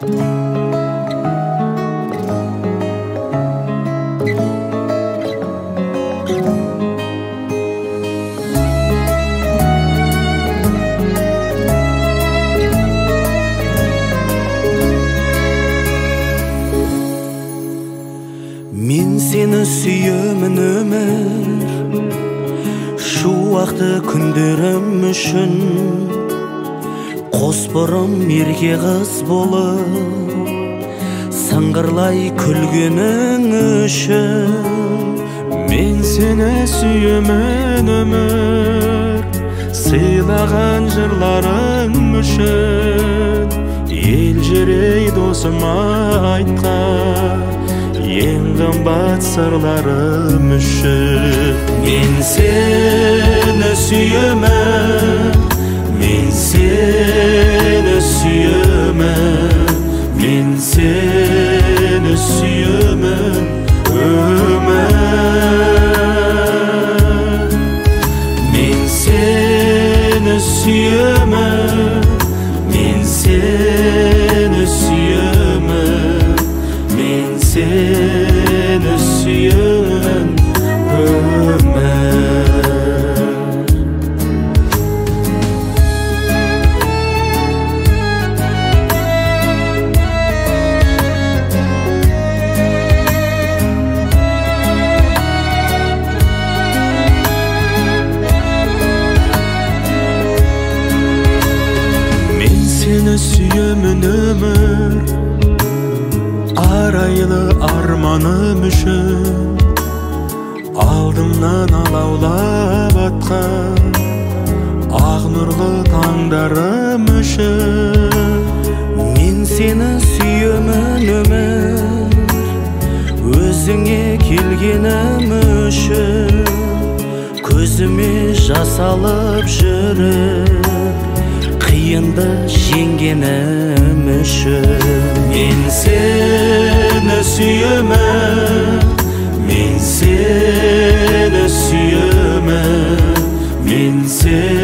Мен сені сүйемін өмір, шуақты күндерім үшін. Қос бұрым ерке қыз болып, сыңғырлай күлгенің үшін. Мен сені сүйемін өмір, сыйлаған жырларың үшін. Елжірей досыма айтқан ең қымбат сырларым үшін. Мен сені сүйемін, мен сені сүйемін, мен сені сүйемін өмір. Мен сені сүйемін, мен сені сүйемін, мен сені сүйемін өмір. Сені сүйемін өмір, арайлы арманым үшін. Алдымнан алаулап атқан ақ нұрлы таңдарым үшін. Мен сені сүйемін өмір, өзіңе келгенім үшін. Көзіме жас алып жүріп, қиынды жеңгенім үшін. Мен сені сүйемін, мен сені сүйемін, мен сені